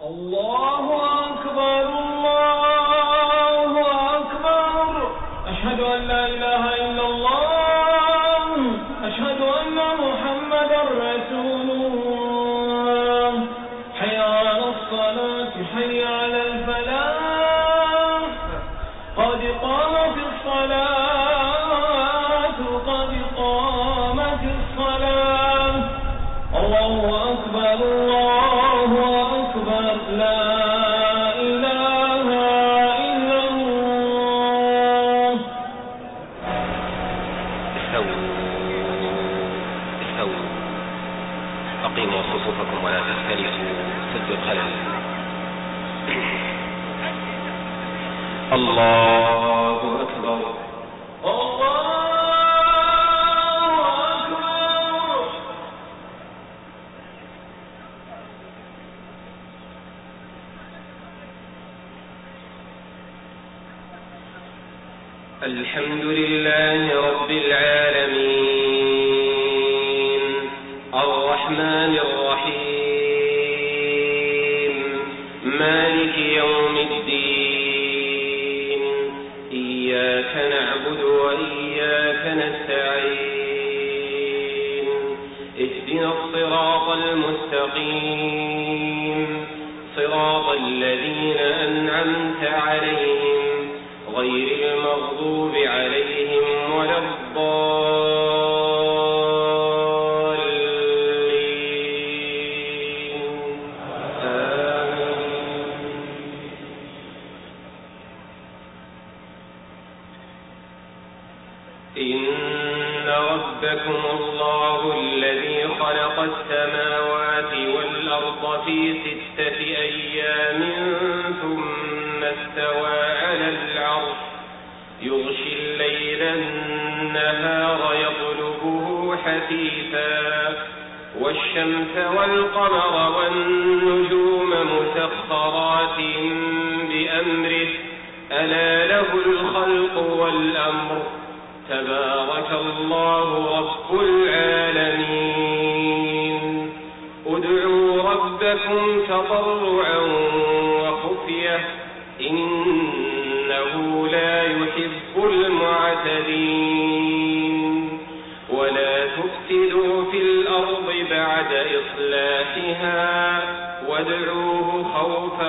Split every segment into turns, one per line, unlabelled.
الله أكبر الله أكبر. أشهد أن لا إله إلا الله. أشهد أن محمدا رسول الله. حي على الصلاة حي على الفلاح. قد قامت الصلاة قد قامت الصلاة. الله أكبر الله أكبر. لا إله إلا الله.
استووا أقيموا صفوفكم ولا تختلفوا، سدوا الخلل. الله أكبر
الله أكبر.
الحمد لله رب العالمين الرحمن الرحيم مالك يوم الدين. إياك نعبد وإياك نستعين. اهدنا الصراط المستقيم صراط الذين أنعمت عليهم غير المغضوب عليهم ولا الضالين. آمين. إن ربكم الله الذي خلق السماوات والأرض في 6 أيام ثم استوى على العرش يغشي الليل النهار يطلبه حثيثا والشمس والقمر والنجوم مسخرات بأمره ألا له الخلق والأمر تبارك الله رب العالمين. ادعوا ربكم تضرعا وخفية إنه لا يحب المعتدين. ولا تفسدوا في الأرض بعد إصلاحها وادعوه خوفا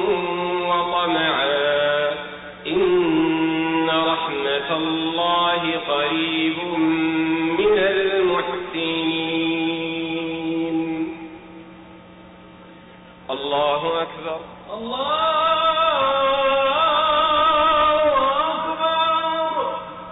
وطمعا إن رحمة الله قريب من المحسنين. الله أكبر الله أكبر.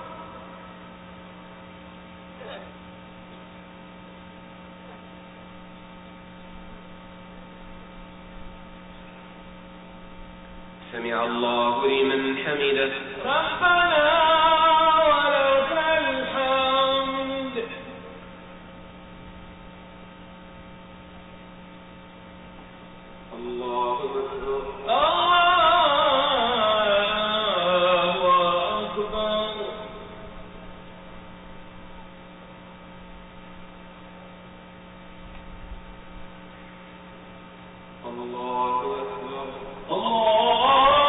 سمع الله لمن حمده.
ربنا ولك الحمد.
الله أكبر
الله أكبر.
الله أكبر
الله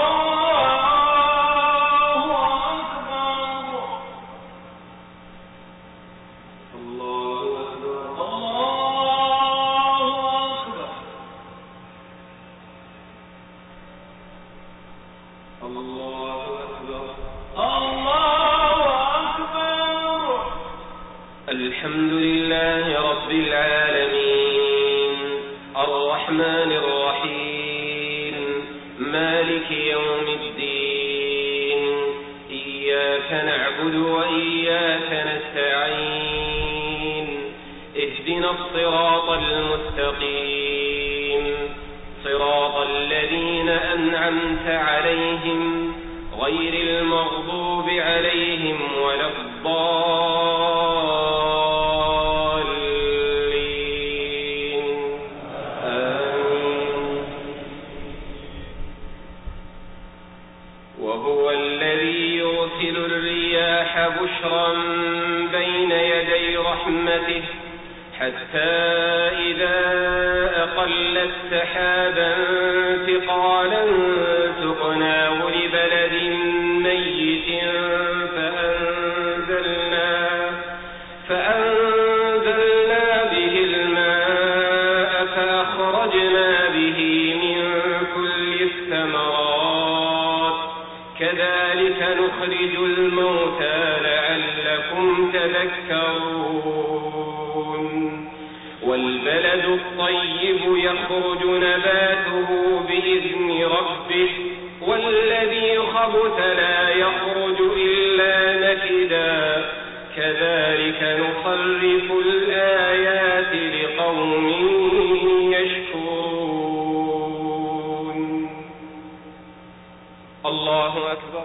الحمد لله رب العالمين الرحمن الرحيم مالك يوم الدين. إياك نعبد وإياك نستعين. اهدنا الصراط المستقيم صراط الذين أنعمت عليهم غير المغضوب عليهم ولا الضالين. آمين. وهو الذي يرسل الرياح بشرا بين يدي رحمته حتى إذا أقلت سحابا مثقالا سقناه لبلد ميت فأنزلنا به الماء فأخرجنا به من كل الثمرات كذلك نخرج الموتى لعلكم تذكرون والبلد الطيب يخرج نباته بإذن ربه والذي خبث لا يخرج إلا نكدا كذلك نصرف الآيات لقوم يشكرون. الله أكبر.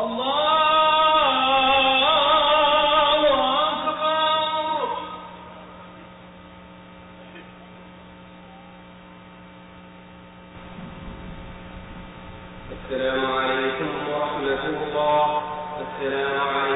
الله أكبر.
السلام عليكم ورحمة الله. السلام عليكم